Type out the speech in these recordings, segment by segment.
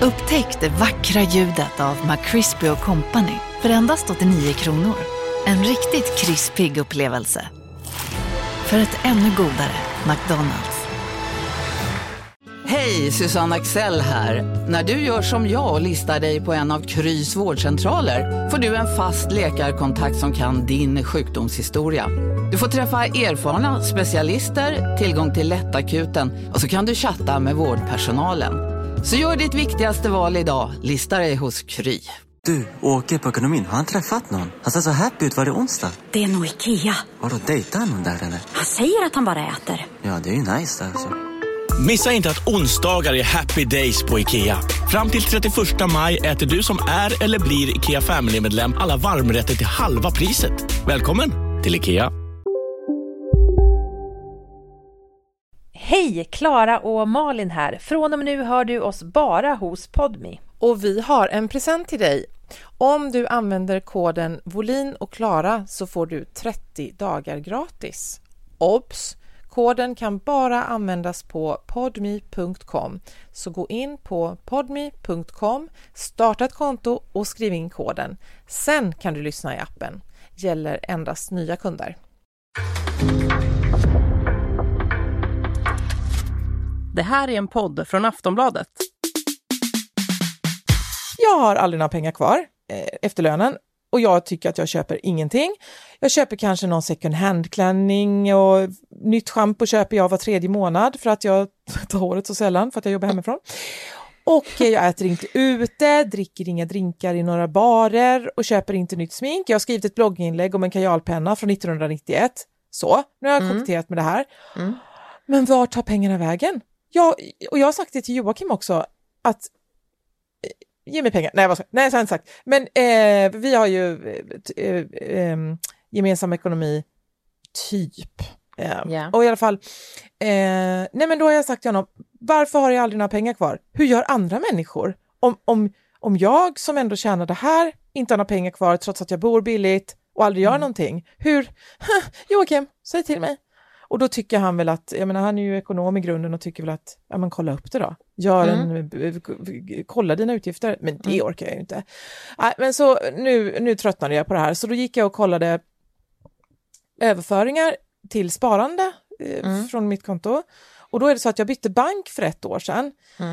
Upptäck det vackra ljudet av McCrispy & Company för endast 89 kronor. En riktigt krispig upplevelse. För ett ännu godare McDonald's. Hej, Susanne Axel här. När du gör som jag och listar dig på en av Krys vårdcentraler får du en fast läkarkontakt som kan din sjukdomshistoria. Du får träffa erfarna specialister, tillgång till lättakuten och så kan du chatta med vårdpersonalen. Så gör ditt viktigaste val idag, listar dig hos Kry. Du, åker på ekonomin. Har han träffat någon? Han ser så happy ut. Var det onsdag? Det är nog Ikea. Har du dejtat någon där eller? Han säger att han bara äter. Ja, det är ju nice där alltså. Missa inte att onsdagar är happy days på IKEA. Fram till 31 maj äter du som är eller blir IKEA Family-medlem alla varmrätter till halva priset. Välkommen till IKEA. Hej, Klara och Malin här. Från och med nu hör du oss bara hos Podme. Och vi har en present till dig. Om du använder koden Volin och Klara så får du 30 dagar gratis. Obs! Koden kan bara användas på podme.com. Så gå in på podme.com, starta ett konto och skriv in koden. Sen kan du lyssna i appen. Gäller endast nya kunder. Det här är en podd från Aftonbladet. Jag har aldrig några pengar kvar efter lönen och jag tycker att jag köper ingenting. Jag köper kanske någon second hand-klänning och nytt shampoo köper jag var 3:e månad för att jag tar håret så sällan för att jag jobbar hemifrån. Och jag äter inte ute, dricker inga drinkar i några barer och köper inte nytt smink. Jag har skrivit ett blogginlägg om en kajalpenna från 1991. Så, nu har jag koketterat med det här. Men var tar pengarna vägen? Jag har sagt det till Joakim också att ge mig pengar. Nej, så har jag inte sagt. Men vi har ju gemensam ekonomi typ. Och i alla fall nej men då har jag sagt till honom, varför har jag aldrig några pengar kvar? Hur gör andra människor? Om jag som ändå tjänar det här inte har några pengar kvar trots att jag bor billigt och aldrig gör någonting. Hur? Joakim, säg till mig. Och då tycker han väl att, jag menar han är ju ekonom i grunden och tycker väl att, ja men kolla upp det då. Kolla dina utgifter. Men det orkar jag ju inte. Nej, men så nu tröttnade jag på det här. Så då gick jag och kollade överföringar till sparande från mitt konto. Och då är det så att jag bytte bank för 1 år sedan.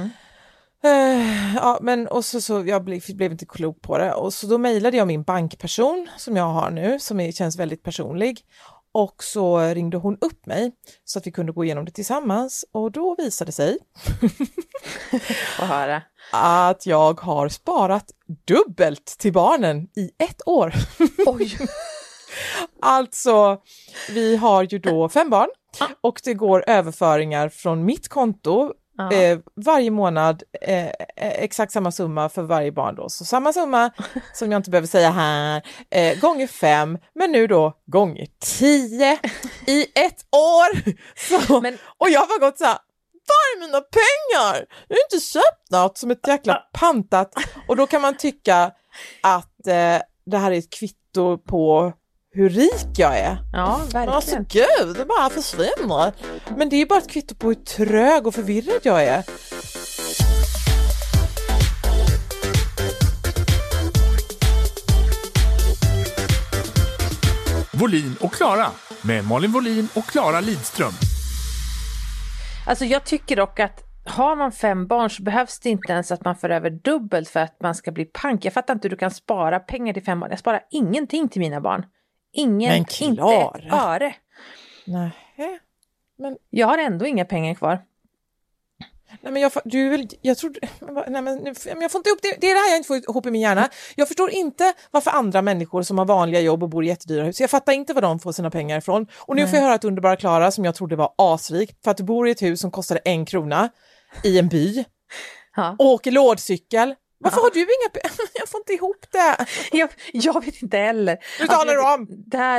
Ja, men och så jag blev inte klok på det. Och så då mejlade jag min bankperson som jag har nu, som känns väldigt personlig. Och så ringde hon upp mig så att vi kunde gå igenom det tillsammans. Och då visade sig att jag har sparat dubbelt till barnen i 1 år. Oj! Alltså, vi har ju då 5 barn och det går överföringar från mitt konto varje månad, exakt samma summa för varje barn då. Så samma summa som jag inte behöver säga här, gånger 5, men nu då gånger 10 i 1 år. Så, och jag har gått så här, var är mina pengar? Jag har inte köpt något som ett jäkla pantat. Och då kan man tycka att det här är ett kvitto på hur rik jag är. Ja, verkligen. Alltså gud, det bara försvinner. Men det är bara ett kvitto på hur trög och förvirrad jag är. Volin och Klara med Malin Volin och Klara Lidström. Alltså jag tycker dock att har man 5 barn så behövs det inte ens att man får över dubbelt för att man ska bli pank. Jag fattar inte hur du kan spara pengar till 5 barn. Jag sparar ingenting till mina barn. Inte ett öre. Nej, men jag har ändå inga pengar kvar. Nej, men jag får inte ihop det. Det är det här jag inte får ihop i min hjärna. Jag förstår inte varför andra människor som har vanliga jobb och bor i jättedyra hus. Jag fattar inte var de får sina pengar ifrån. Och nu får jag höra att underbara Klara, som jag trodde var asrik, för att du bor i ett hus som kostade 1 krona i en by. Och åker lådcykel. Varför har du inga pengar? Jag får inte ihop det. Jag vet inte heller. Du talar du om.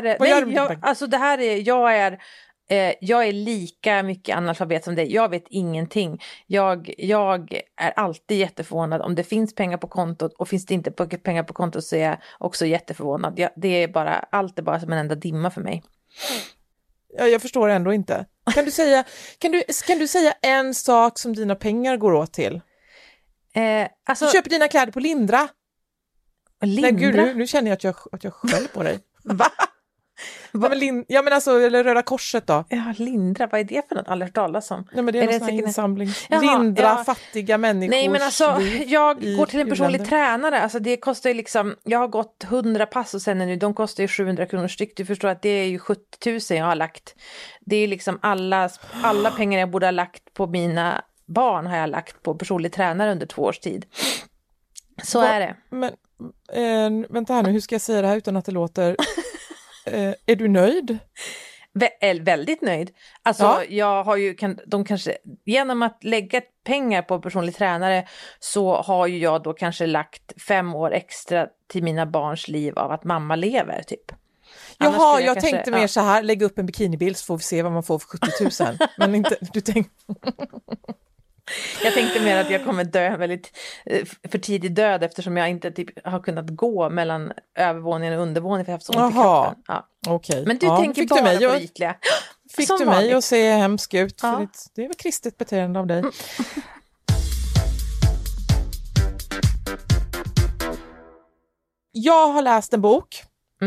Jag är lika mycket analfabet som dig. Jag vet ingenting. Jag är alltid jätteförvånad om det finns pengar på kontot, och finns det inte pengar på kontot så är jag också jätteförvånad. Allt är bara som en enda dimma för mig. Ja, jag förstår ändå inte. Kan du säga en sak som dina pengar går åt till? Alltså, Du köper dina kläder på Lindra. Lindra? Nej, gud, nu känner jag att jag skäller på dig. Va? Ja, men alltså, eller Röda Korset då. Ja, Lindra, vad är det för något? Aldrig hört talas om. Nej, men det är någon sån här insamling. Jaha, Lindra fattiga människor. Nej, men alltså, jag går till en personlig u-länder. tränare. Alltså, det kostar ju liksom, jag har gått 100 pass och sen nu, de kostar ju 700 kronor styck. Du förstår att det är ju 70 000 jag har lagt. Det är liksom alla pengar jag borde ha lagt på mina barn har jag lagt på personlig tränare under 2 års tid. Så är det. Men vänta här nu, hur ska jag säga det här utan att det låter... är du nöjd? Väldigt nöjd. Alltså jag har ju, de kanske, genom att lägga pengar på personlig tränare så har ju jag då kanske lagt 5 år extra till mina barns liv av att mamma lever typ. Jaha, jag tänkte mer så här, lägga upp en bikinibild så får vi se vad man får för 70 000. Men inte, du tänkte... Jag tänkte mer att jag kommer dö väldigt för tidig död eftersom jag inte typ har kunnat gå mellan övervåningen och undervåningen för jag har haft så ont i kroppen. Ja. Okej. Men du tänker bara på ytliga. Fick du mig att se hemsk ut? Ja. För det är väl kristet beteende av dig. Jag har läst en bok.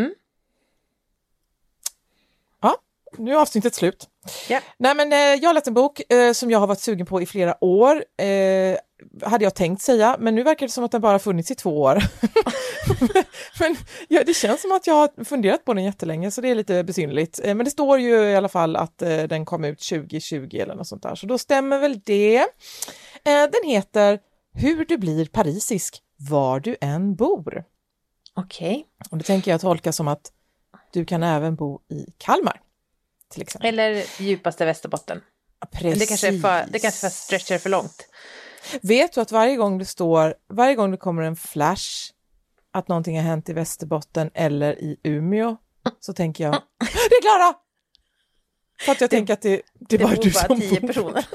Ja, nu är avsnittet slut. Ja. Nej, men jag har läst en bok som jag har varit sugen på i flera år. Hade jag tänkt säga, men nu verkar det som att den bara funnits i 2 år. Men ja, det känns som att jag har funderat på den jättelänge, så det är lite besynnerligt. Men det står ju i alla fall att den kom ut 2020 eller något sånt där, så då stämmer väl det. Den heter Hur du blir parisisk var du än bor. Okej. Och det tänker jag tolka som att du kan även bo i Kalmar. Till exempel. Eller djupaste Västerbotten. Precis. Det kanske stretchar för långt. Vet du att varje gång det kommer en flash att någonting har hänt i Västerbotten eller i Umeå, så tänker jag, det är Klara! För att jag tänker att det är bara du som 10 personer.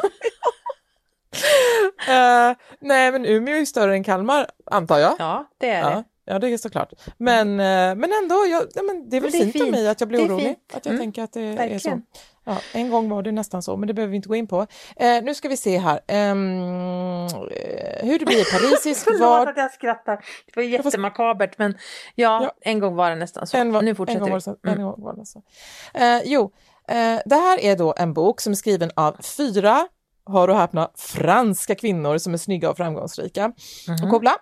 Nej, men Umeå är ju större än Kalmar, antar jag. Ja, det är det. Ja, det är såklart. Men ändå, det är väl fint av mig att jag blir orolig. Att jag tänker att det är så. Ja, en gång var det nästan så, men det behöver vi inte gå in på. Nu ska vi se här. Hur det blir parisisk var... Förlåt att jag skrattar. Det var jättemakabert, men en gång var det nästan så. Nu fortsätter en gång var det så. Det här är då en bok som är skriven av 4, hör och häpna, franska kvinnor som är snygga och framgångsrika. Och koppla.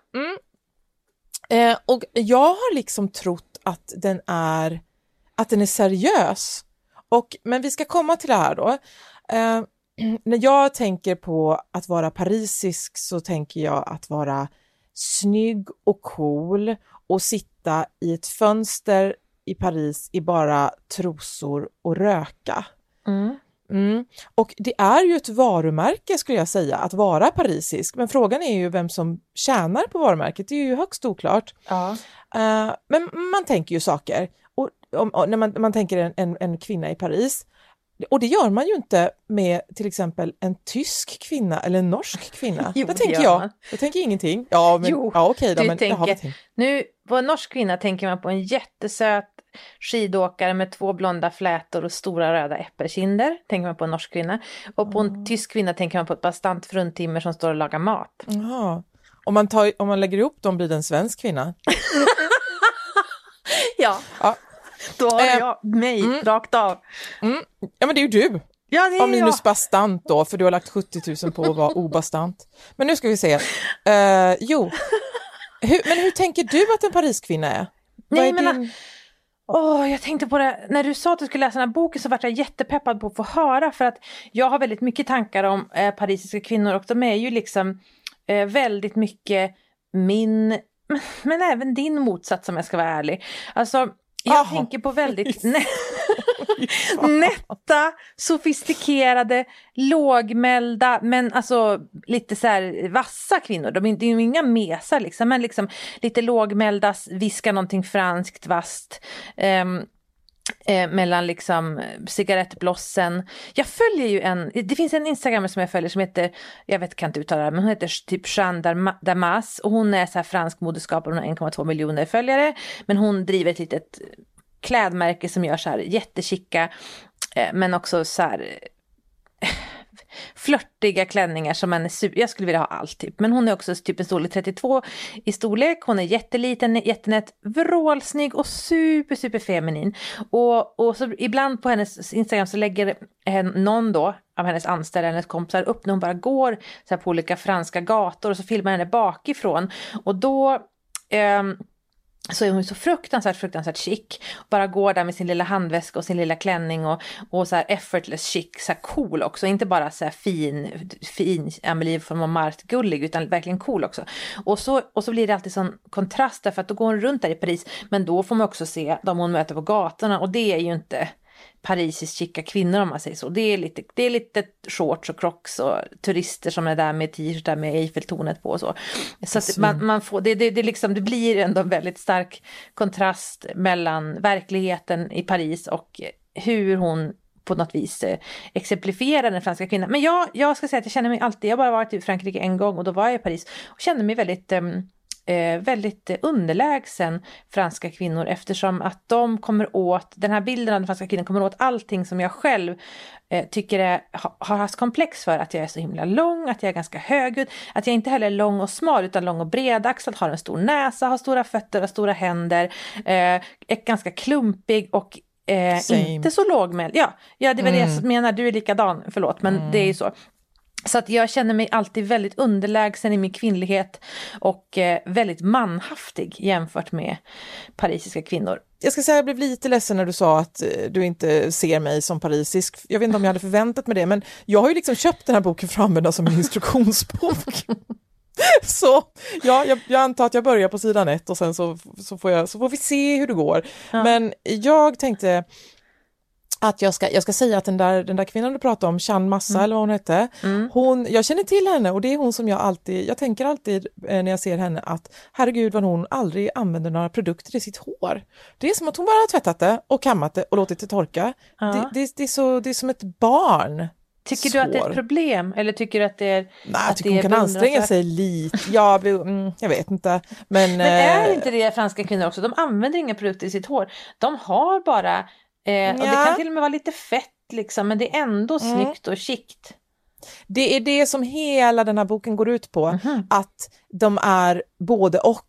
Och jag har liksom trott att den är seriös. Men vi ska komma till det här då. När jag tänker på att vara parisisk så tänker jag att vara snygg och cool och sitta i ett fönster i Paris i bara trosor och röka. Och det är ju ett varumärke, skulle jag säga, att vara parisisk. Men frågan är ju vem som tjänar på varumärket. Det är ju högst oklart. Ja. Men man tänker ju saker. Och när man tänker en kvinna i Paris. Och det gör man ju inte med till exempel en tysk kvinna eller en norsk kvinna. Jo, det tänker jag. Jag tänker ingenting. Ja, men okej då. Nu, på en norsk kvinna tänker man på en jättesöt skidåkare med 2 blonda flätor och stora röda äppelkinder, tänker man på en norsk kvinna. Och på en tysk kvinna tänker man på ett bastant fruntimmer som står och lagar mat. Jaha. Om man lägger ihop dem blir det en svensk kvinna. Ja. Då har jag mig rakt av. Ja, men det är ju du. Ja, det är minus bastant då, för du har lagt 70 000 på att vara obastant. Men nu ska vi se. Men hur tänker du att en Pariskvinna är? Jag tänkte på det, när du sa att du skulle läsa den här boken så var jag jättepeppad på att få höra, för att jag har väldigt mycket tankar om parisiska kvinnor, och de är ju liksom väldigt mycket men även din motsats, om jag ska vara ärlig. Alltså, jag tänker på väldigt nätta, sofistikerade, lågmälda, men alltså lite så här vassa kvinnor. De är ju inga mesar liksom, men liksom lite lågmälda, viskar någonting franskt vasst mellan liksom cigarettblossen. Jag följer ju det finns en Instagram som jag följer som heter, kan inte uttala det, men hon heter typ Jeanne Damas, och hon är så här fransk modeskapare, hon har 1,2 miljoner följare, men hon driver ett litet klädmärke som gör så här jättekicka men också så här flörtiga klänningar som jag skulle vilja ha allt typ. Men hon är också typ en storlek 32 i storlek. Hon är jätteliten, jättenät, vrålsnygg och super feminin. Och så ibland på hennes Instagram så lägger någon då av hennes anställda, hennes kompisar upp när hon bara går så här på olika franska gator och så filmar henne bakifrån. Och då så är hon så fruktansvärt chic. Bara går där med sin lilla handväska och sin lilla klänning och så här effortless chic, så här cool också. Inte bara så här fin Amelie von Montmartre gullig, utan verkligen cool också. Och så blir det alltid sån kontrast därför att då går hon runt där i Paris. Men då får man också se de hon möter på gatorna, och det är ju inte Parisis chicka kvinnor om man säger så. Det är lite shorts och crocs och turister som är där med t-shirtar med Eiffeltornet på och så. Så att man får det liksom, det blir ändå en väldigt stark kontrast mellan verkligheten i Paris och hur hon på något vis exemplifierar den franska kvinnan. Men jag ska säga att jag känner mig alltid, jag har bara varit i Frankrike en gång och då var jag i Paris och kände mig väldigt underlägsen franska kvinnor, eftersom att de kommer åt, den här bilden av den franska kvinnan kommer åt allting som jag själv tycker har haft komplex för, att jag är så himla lång, att jag är ganska högljudd, att jag inte heller är lång och smal utan lång och bredaxlad, har en stor näsa, har stora fötter, har stora händer, är ganska klumpig och inte så lågmäld. Ja, det är väl det jag menar, du är likadan, förlåt, men det är ju så. Så att jag känner mig alltid väldigt underlägsen i min kvinnlighet och väldigt manhaftig jämfört med parisiska kvinnor. Jag ska säga att jag blev lite ledsen när du sa att du inte ser mig som parisisk. Jag vet inte om jag hade förväntat mig det, men jag har ju liksom köpt den här boken för att använda som en instruktionsbok. Så jag antar att jag börjar på sidan 1 och sen så får vi se hur det går. Ja. Men jag tänkte att jag ska säga att den där kvinnan du pratade om, Chan Massa eller vad hon hette, jag känner till henne, och det är hon som jag tänker alltid när jag ser henne att herregud vad hon aldrig använder några produkter i sitt hår. Det är som att hon bara har tvättat det och kammat det och låtit det torka. Ja. Det är som ett barn. Tycker du att det är ett problem? Eller tycker du att det är... Nej, jag tycker hon kan anstränga sig lite. Ja, jag vet inte. Men är inte det franska kvinnor också? De använder inga produkter i sitt hår. De har bara... Och det kan till och med vara lite fett liksom, men det är ändå snyggt och chict. Det är det som hela den här boken går ut på. Att de är både och.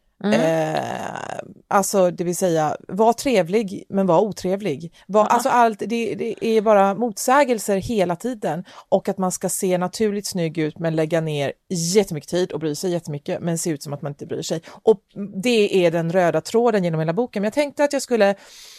Alltså det vill säga, var trevlig men var otrevlig. Alltså allt, det är bara motsägelser hela tiden. Och att man ska se naturligt snygg ut men lägga ner jättemycket tid och bry sig jättemycket men se ut som att man inte bryr sig. Och det är den röda tråden genom hela boken. Men jag tänkte att jag skulle...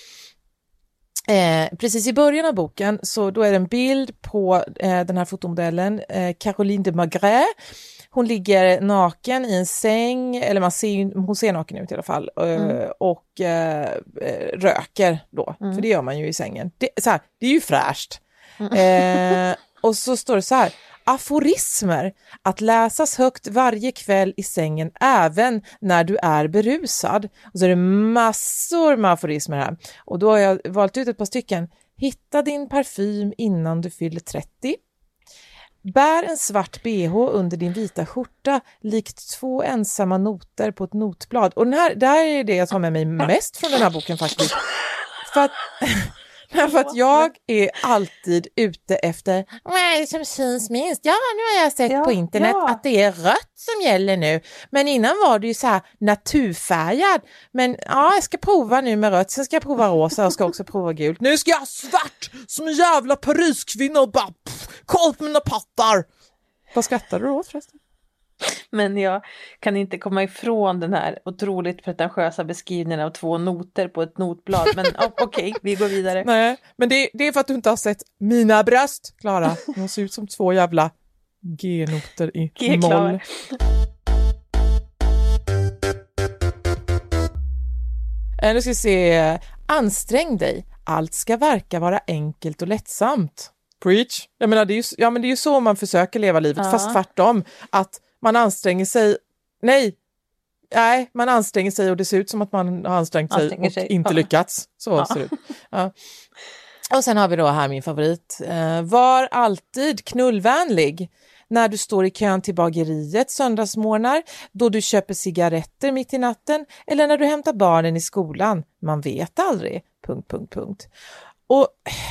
precis i början av boken så då är det en bild på den här fotomodellen Caroline de Maigret. Hon ligger naken i en säng, eller hon ser naken ut i alla fall, och röker då, för det gör man ju i sängen. Det är ju fräscht. Och så står det så här: aforismer att läsas högt varje kväll i sängen även när du är berusad. Och så är det massor med aforismer här. Och då har jag valt ut ett par stycken. Hitta din parfym innan du fyller 30. Bär en svart bh under din vita skjorta likt 2 ensamma noter på ett notblad. Och där är det jag tar med mig mest från den här boken faktiskt. För att jag är alltid ute efter vad är det som syns minst. Ja, nu har jag sett på internet att det är rött som gäller nu. Men innan var det ju så här naturfärgad. Men ja, jag ska prova nu med rött. Sen ska jag prova rosa och ska också prova gult. Nu ska jag ha svart som en jävla Pariskvinna och bara koll på mina pattar. Vad skrattar du åt förresten? Men jag kan inte komma ifrån den här otroligt pretentiösa beskrivningen av 2 noter på ett notblad. Men okej, vi går vidare. Nej, men det är för att du inte har sett mina bröst, Klara. De ser ut som 2 jävla G-noter i moll. Nu ska vi se. Ansträng dig. Allt ska verka vara enkelt och lättsamt. Preach. Jag menar, det är ju så man försöker leva livet, fast tvärtom. Att man anstränger sig. Nej, man anstränger sig och det ser ut som att man har ansträngt sig och inte lyckats. Så ser det ut. Ja. Och sen har vi då här min favorit. Var alltid knullvänlig. När du står i kön till bageriet söndagsmorgnar, då du köper cigaretter mitt i natten eller när du hämtar barnen i skolan. Man vet aldrig. ...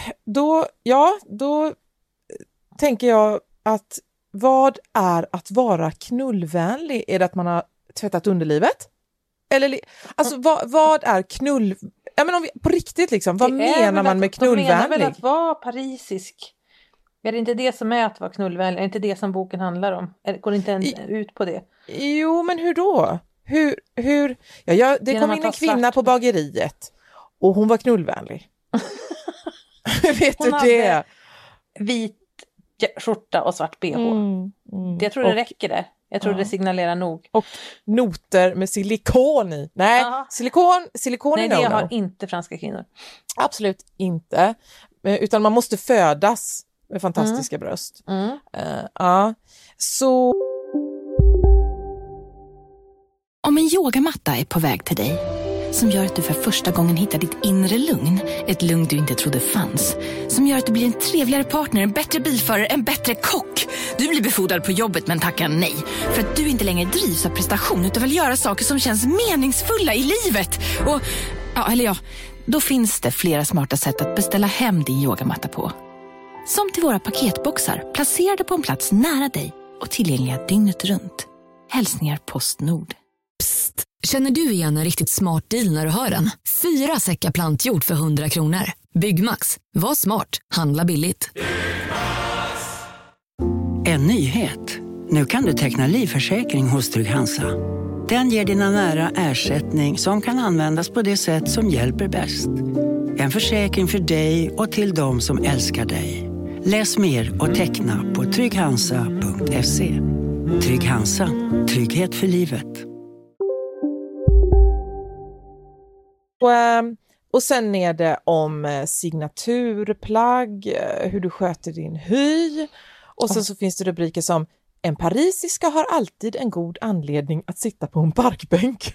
Och då tänker jag att vad är att vara knullvänlig? Är det att man har tvättat underlivet? Eller alltså vad är knull... Ja, men om vi, på riktigt liksom, vad menar man med knullvänlig? De menar väl att vara parisisk. Är det inte det som är att vara knullvänlig? Är det inte det som boken handlar om? Går det inte ens ut på det? Jo, men hur då? Hur? Ja, det kom in en kvinna på bageriet och hon var knullvänlig. Vet hon du det? Hade vit skjorta och svart bh. Jag tror det räcker det. Jag tror det signalerar nog. Och noter med silikon i. Nej, silikon nej, i det no-no. har inte franska kvinnor. Absolut inte. Utan man måste födas med fantastiska bröst. Ja, så... Om en yogamatta är på väg till dig, som gör att du för första gången hittar ditt inre lugn, ett lugn du inte trodde fanns, som gör att du blir en trevligare partner, en bättre bilförare, en bättre kock. Du blir befordrad på jobbet men tackar nej, för att du inte längre drivs av prestation utan vill göra saker som känns meningsfulla i livet. Och, då finns det flera smarta sätt att beställa hem din yogamatta på. Som till våra paketboxar, placerade på en plats nära dig och tillgängliga dygnet runt. Hälsningar Postnord. Psst! Känner du igen en riktigt smart deal när du hör den? 4 säckar plantjord för 100 kronor. Byggmax. Var smart. Handla billigt. En nyhet. Nu kan du teckna livförsäkring hos Trygg-Hansa. Den ger dina nära ersättning som kan användas på det sätt som hjälper bäst. En försäkring för dig och till de som älskar dig. Läs mer och teckna på trygghansa.se. Trygg-Hansa. Trygghet för livet. Och sen är det om signaturplagg, hur du sköter din hy. Och sen så finns det rubriker som en parisiska har alltid en god anledning att sitta på en parkbänk.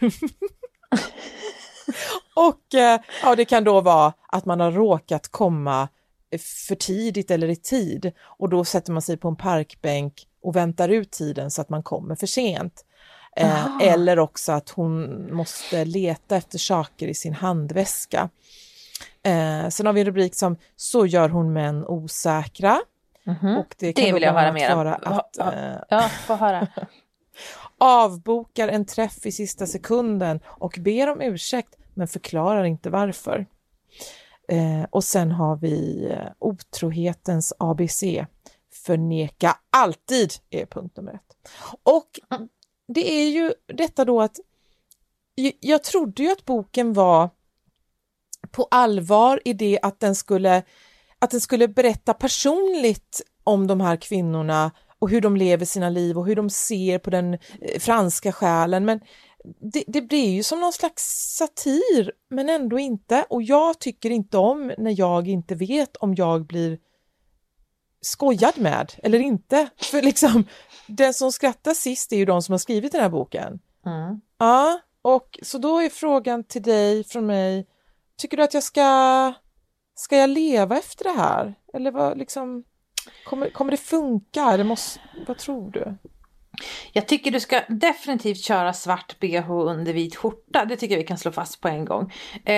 Och det kan då vara att man har råkat komma för tidigt eller i tid. Och då sätter man sig på en parkbänk och väntar ut tiden så att man kommer för sent. Eller också att hon måste leta efter saker i sin handväska. Sen har vi en rubrik som så gör hon män osäkra. Och det kan vill jag höra mer vara att få höra. Avbokar en träff i sista sekunden och ber om ursäkt men förklarar inte varför. Och sen har vi otrohetens ABC. Förneka alltid är punkt nummer 1. Och det är ju detta då att jag trodde ju att boken var på allvar i det att den skulle berätta personligt om de här kvinnorna och hur de lever sina liv och hur de ser på den franska själen. Men det blir ju som någon slags satir, men ändå inte. Och jag tycker inte om när jag inte vet om jag blir skojad med eller inte. För liksom, den som skrattar sist är ju de som har skrivit den här boken. Ja, och så då är frågan till dig från mig, tycker du att jag ska jag leva efter det här? Eller vad liksom, kommer det funka? Vad tror du? Jag tycker du ska definitivt köra svart bh under vit skjorta. Det tycker jag vi kan slå fast på en gång.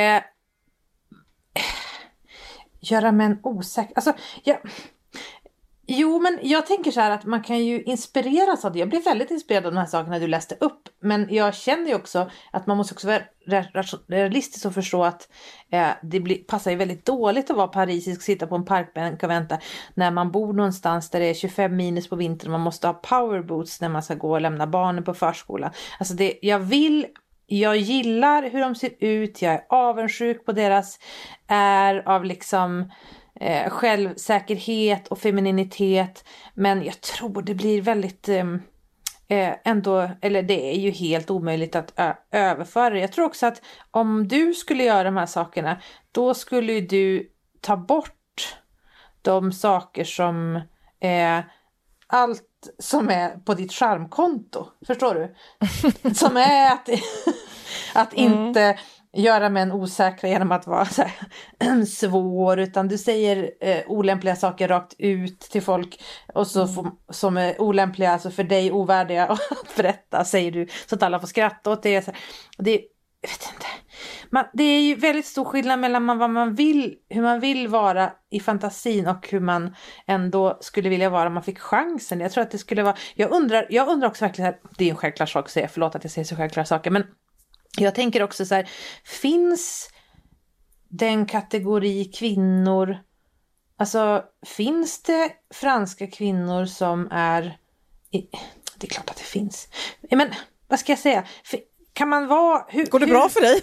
Göra män osäker. Alltså, Jo, men jag tänker så här att man kan ju inspireras av det. Jag blev väldigt inspirerad av de här sakerna du läste upp. Men jag känner ju också att man måste också vara realistisk och förstå att passar ju väldigt dåligt att vara parisisk, sitta på en parkbänk och vänta när man bor någonstans där det är 25 minus på vintern. Man måste ha powerboots när man ska gå och lämna barnen på förskolan. Alltså jag gillar hur de ser ut. Jag är avundsjuk på deras av liksom självsäkerhet och femininitet, men jag tror det blir väldigt ändå, eller det är ju helt omöjligt att överföra. Jag tror också att om du skulle göra de här sakerna, då skulle du ta bort de saker som allt som är på ditt charmkonto, förstår du? Som är att inte göra män osäkra genom att vara så här, svår, utan du säger olämpliga saker rakt ut till folk och så som är olämpliga, alltså för dig ovärdiga att berätta, säger du, så att alla får skratta åt det. jag vet inte. Det är ju väldigt stor skillnad mellan vad man vill, hur man vill vara i fantasin och hur man ändå skulle vilja vara om man fick chansen. Jag tror att det skulle vara, jag undrar också verkligen, det är en självklar sak att säga, förlåt att jag säger så självklara saker, men jag tänker också så här, finns den kategori kvinnor, alltså finns det franska kvinnor som är, det är klart att det finns, men vad ska jag säga, kan man vara... Går det bra för dig?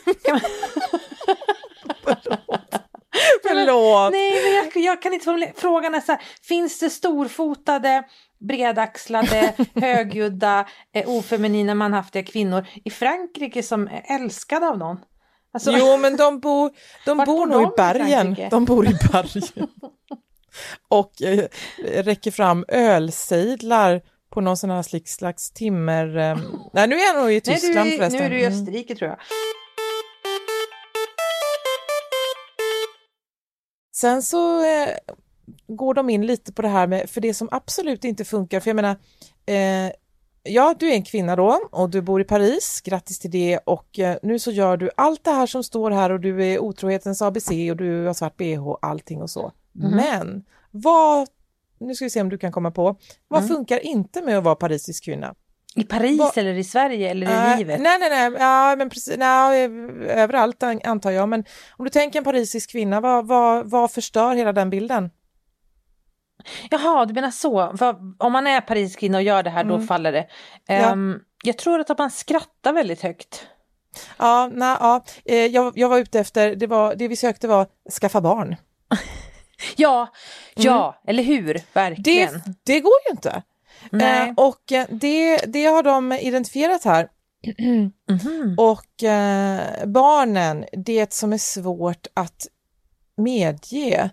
Förlåt. Nej, men jag kan inte formulera. Frågan är så här, finns det storfotade, bredaxlade, högljudda, ofeminina, manhaftiga kvinnor i Frankrike som är älskade av någon? Alltså, jo, men de bor nog i bergen. De bor i bergen. Och räcker fram ölsejdlar på någon sån här slags timmer... Nej, nu är jag nog i Tyskland förresten. Nu är du i Österrike, tror jag. Sen så går de in lite på det här med... För det som absolut inte funkar... För jag menar... ja, du är en kvinna då och du bor i Paris. Grattis till det. Och nu så gör du allt det här som står här och du är otrohetens ABC och du har svart BH, allting och så. Mm. Men nu ska vi se om du kan komma på. Vad funkar inte med att vara parisisk kvinna? I Paris eller i Sverige eller i livet? Nej. Ja, men precis. Nej, överallt antar jag. Men om du tänker en parisisk kvinna, vad förstör hela den bilden? Jaha, du menar så. Om man är parisisk kvinna och gör det här, då faller det. Jag tror att man skrattar väldigt högt. Jag var ute efter, det vi sökte var skaffa barn. Ja, eller hur? Verkligen. Det går ju inte. Och det har de identifierat här. Och barnen, det som är svårt att medge.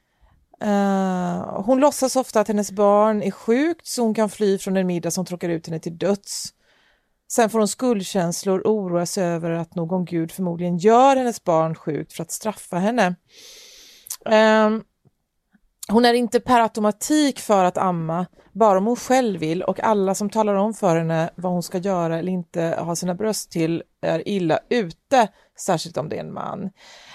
Hon låtsas ofta att hennes barn är sjukt så hon kan fly från en middag som tråkar ut henne till döds. Sen får hon skuldkänslor och oroas över att någon gud förmodligen gör hennes barn sjukt för att straffa henne. Hon är inte per automatik för att amma, bara om hon själv vill, och alla som talar om för henne vad hon ska göra eller inte ha sina bröst till är illa ute, särskilt om det är en man.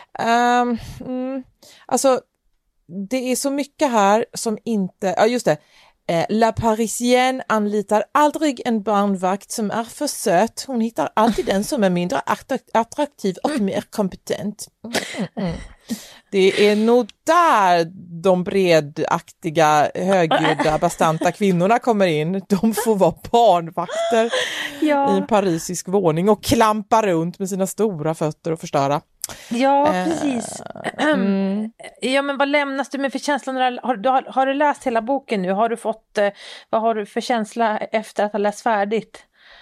Alltså, det är så mycket här som inte... Ja, just det. La Parisienne anlitar aldrig en barnvakt som är för söt. Hon hittar alltid den som är mindre attraktiv och mer kompetent. Det är nog där de bredaktiga, högljudda, bastanta kvinnorna kommer in. De får vara barnvakter i en parisisk våning och klampa runt med sina stora fötter och förstöra. Ja, precis. Ja, men vad lämnas du med för känslan? Har du läst hela boken nu? Vad har du för känsla efter att ha läst färdigt?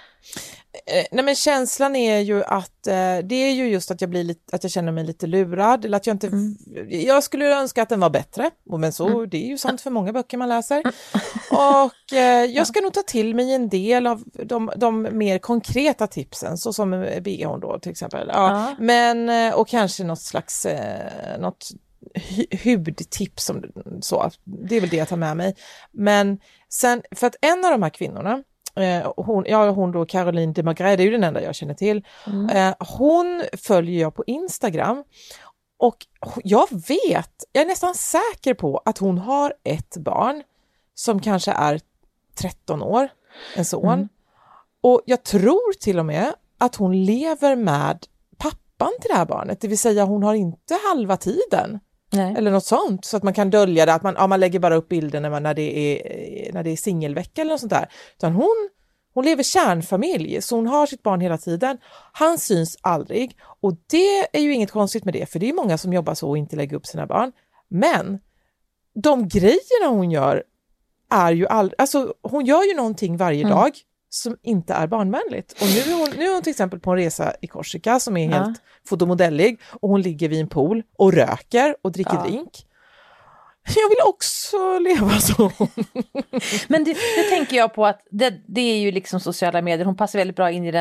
Nej, men känslan är ju att det är ju just att att jag känner mig lite lurad, eller att jag inte jag skulle önska att den var bättre, men så det är ju sant för många böcker man läser. Och jag ska nog ta till mig en del av de mer konkreta tipsen, så som BH då till exempel. Men och kanske något slags något hudtips om så. Det är väl det jag tar med mig. Men sen, för att en av de här kvinnorna, hon då, Caroline de Maigret, det är ju den enda jag känner till. Hon följer jag på Instagram och jag är nästan säker på att hon har ett barn som kanske är 13 år, en son. Och jag tror till och med att hon lever med pappan till det här barnet, det vill säga hon har inte halva tiden. Nej. Eller något sånt, så att man kan dölja det, att man lägger bara upp bilden när det är singelvecka eller något sånt där. Utan hon lever kärnfamilj, så hon har sitt barn hela tiden. Han syns aldrig, och det är ju inget konstigt med det, för det är många som jobbar så och inte lägger upp sina barn. Men de grejerna hon gör är ju alltså hon gör ju någonting varje dag som inte är barnvänligt. Och nu är hon till exempel på en resa i Korsika som är helt fotomodellig, och hon ligger vid en pool och röker och dricker drink. Jag vill också leva så. Men det tänker jag på att det är ju liksom sociala medier. Hon passar väldigt bra in i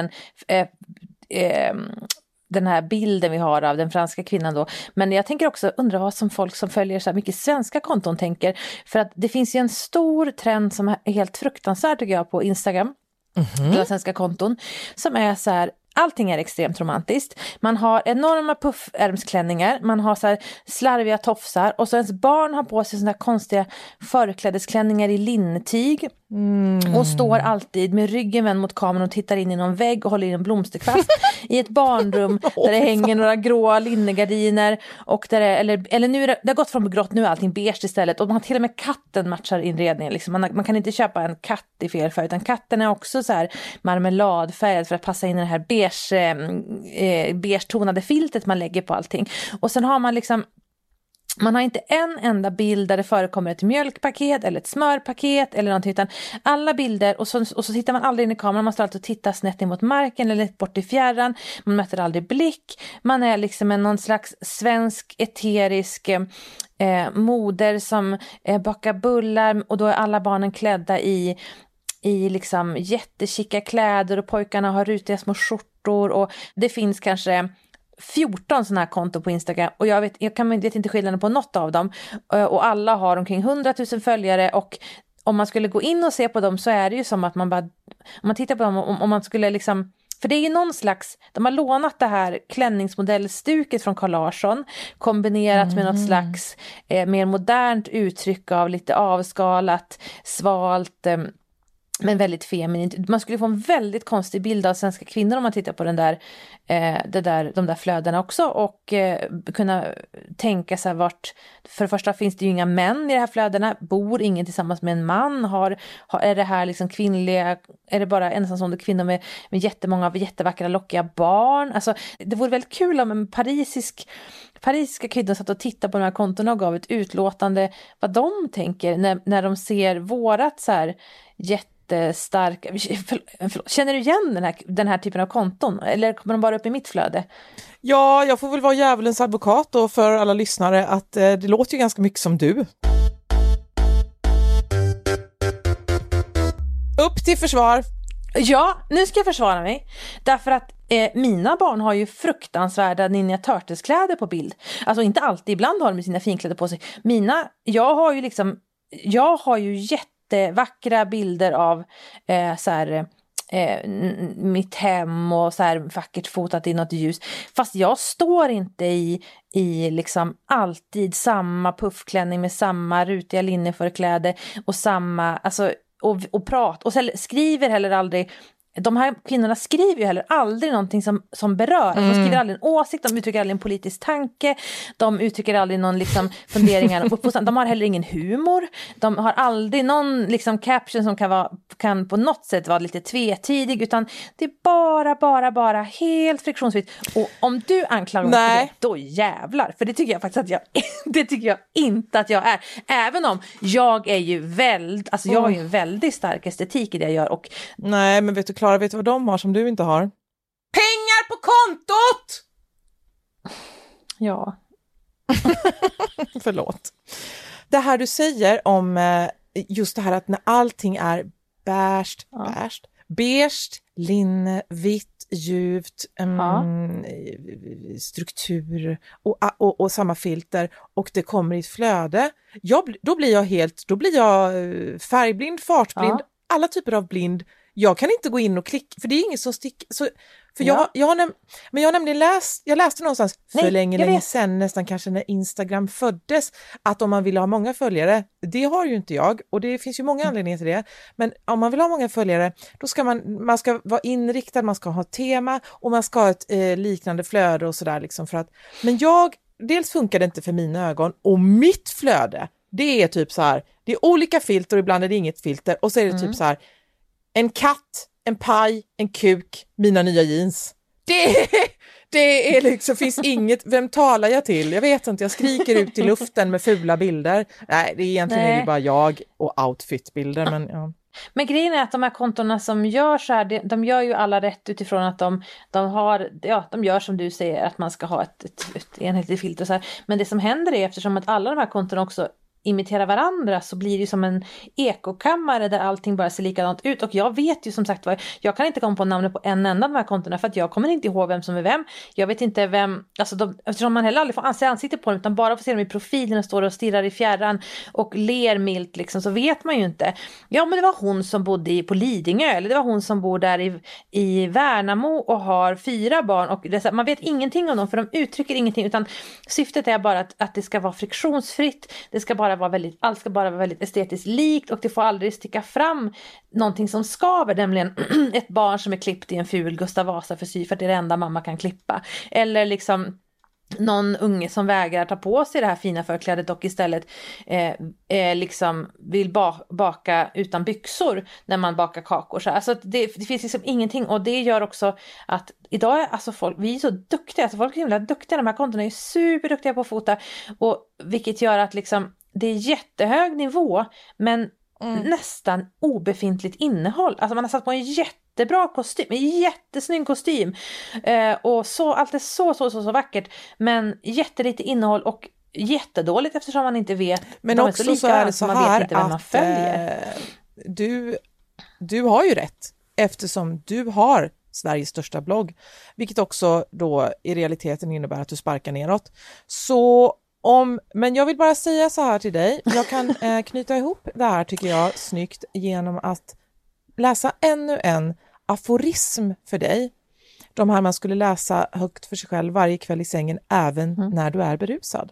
den här bilden vi har av den franska kvinnan då. Men jag tänker också undra vad som folk som följer så här mycket svenska konton tänker. För att det finns ju en stor trend som är helt fruktansvärd tycker jag på Instagram. Svenska konton. Som är så här allting är extremt romantiskt. Man har enorma puffärmsklänningar, man har så här slarviga tofsar och så ens barn har på sig såna här konstiga förklädesklänningar i linnetyg och står alltid med ryggen vänd mot kameran och tittar in i någon vägg och håller i en blomsterkvast i ett barnrum där det hänger några gråa linnegardiner och där eller nu det har gått från grått, nu är allting beige istället och man till och med katten matchar inredningen liksom. Man kan inte köpa en katt i fel färg utan katten är också så här marmeladfärgad för att passa in i det här beige-tonade filtret man lägger på allting. Och sen har man liksom, man har inte en enda bild där det förekommer ett mjölkpaket eller ett smörpaket eller någonting, utan alla bilder och så tittar man aldrig in i kameran, man står alltid och tittar snett in mot marken eller bort i fjärran, man möter aldrig blick, man är liksom någon slags svensk eterisk moder som bakar bullar och då är alla barnen klädda i liksom jättekicka kläder och pojkarna har rutiga små skjortor och det finns kanske 14 sådana här konton på Instagram och jag vet inte skillnaden på något av dem och alla har omkring 100 000 följare och om man skulle gå in och se på dem så är det ju som att man bara, om man tittar på dem om man skulle liksom, för det är ju någon slags, de har lånat det här klänningsmodellstuket från Carl Larsson kombinerat med något slags mer modernt uttryck av lite avskalat, svalt men väldigt feminint. Man skulle få en väldigt konstig bild av svenska kvinnor om man tittar på de där flödena också och kunna tänka sig vart, för det första finns det ju inga män i de här flödena, bor ingen tillsammans med en man, är det här liksom kvinnliga, är det bara ensamstående kvinnor med jättemånga jättevackra lockiga barn, alltså det vore väldigt kul om en parisiska kvinnor satt och tittade på de här kontona och gav ett utlåtande vad de tänker när de ser vårat så här jättestark. Känner du igen den här typen av konton? Eller kommer de bara upp i mitt flöde? Ja, jag får väl vara djävulens advokat då för alla lyssnare att det låter ju ganska mycket som du. Upp till försvar! Ja, nu ska jag försvara mig. Därför att mina barn har ju fruktansvärda Ninja Turtles-kläder på bild. Alltså inte alltid, ibland har de sina finkläder på sig. Jag har ju jättevackra bilder av så här mitt hem och så här vackert fotat i något ljus. Fast jag står inte i liksom alltid samma puffklänning med samma rutiga linneförkläde och samma, alltså och prat och skriver heller aldrig. De här kvinnorna skriver ju heller aldrig någonting som berör. De skriver aldrig en åsikt, de uttrycker aldrig en politisk tanke, de uttrycker aldrig någon liksom funderingar. De har heller ingen humor. De har aldrig någon liksom caption som kan på något sätt vara lite tvetydig, utan det är bara helt friktionsfritt. Och om du anklagar mig för det, då jävlar. För det tycker jag faktiskt det tycker jag inte att jag är. Även om jag är ju jag har ju en väldigt stark estetik i det jag gör. Och nej, men vet du Klara, vet du vad de har som du inte har? Pengar på kontot! Ja. Förlåt. Det här du säger om just det här att när allting är beige, linne, vitt, ljuvt, struktur och samma filter och det kommer i ett flöde. Då blir jag färgblind, fartblind, alla typer av blind. Jag kan inte gå in och klicka, för det är ingen som sticker. Jag läste någonstans för länge sedan, nästan kanske när Instagram föddes, att om man vill ha många följare, det har ju inte jag, och det finns ju många anledningar till det, men om man vill ha många följare, då ska man ska vara inriktad, man ska ha tema och man ska ha ett liknande flöde och sådär liksom, för att, men dels funkar det inte för mina ögon, och mitt flöde, det är typ så här, det är olika filter och ibland är det inget filter, och så är det typ så här, en katt, en paj, en kuk, mina nya jeans. Det är liksom, finns inget, vem talar jag till? Jag vet inte, jag skriker ut i luften med fula bilder. Nej, det är egentligen är det bara jag och outfitbilder, men ja. Men grejen är att de här kontorna som gör så här, de gör ju alla rätt utifrån att de gör som du säger, att man ska ha ett enhetligt filter och så här. Men det som händer är, eftersom att alla de här kontorna också imiterar varandra så blir det ju som en ekokammare där allting bara ser likadant ut. Och jag vet ju som sagt vad, jag kan inte komma på namnet på en enda av de här kontona för att jag kommer inte ihåg vem som är vem. Jag vet inte vem, alltså eftersom man heller aldrig får se ansiktet på dem utan bara får se dem i profilen och står och stirrar i fjärran och ler milt liksom, så vet man ju inte. Ja, men det var hon som bodde på Lidingö, eller det var hon som bor där i Värnamo och har 4 barn, och man vet ingenting om dem för de uttrycker ingenting, utan syftet är bara att det ska vara friktionsfritt, det ska bara vara allt ska bara vara väldigt estetiskt likt, och det får aldrig sticka fram någonting som skaver, nämligen ett barn som är klippt i en ful Gustav Vasa-frisyr för att det är det enda mamma kan klippa, eller liksom någon unge som vägrar ta på sig det här fina förklädet och istället liksom vill baka utan byxor när man bakar kakor. Så alltså det finns liksom ingenting, och det gör också att idag är alltså folk, vi är så duktiga, alltså folk är himla duktiga, de här kontona är superduktiga på att fota, och vilket gör att liksom det är jättehög nivå men nästan obefintligt innehåll. Alltså man har satt på en jättebra kostym, en jättesnygg kostym, och så, allt är så vackert, men jättelite innehåll och jättedåligt eftersom man inte vet. Men också så är det så här att du har ju rätt eftersom du har Sveriges största blogg, vilket också då i realiteten innebär att du sparkar neråt. Men jag vill bara säga så här till dig, jag kan knyta ihop det här tycker jag snyggt genom att läsa ännu en aforism för dig. De här man skulle läsa högt för sig själv varje kväll i sängen även när du är berusad.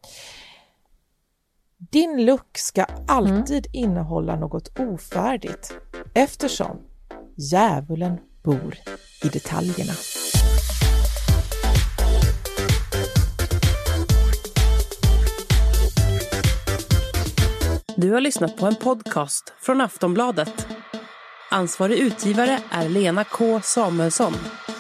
Din look ska alltid innehålla något ofärdigt eftersom djävulen bor i detaljerna. Du har lyssnat på en podcast från Aftonbladet. Ansvarig utgivare är Lena K. Samuelsson.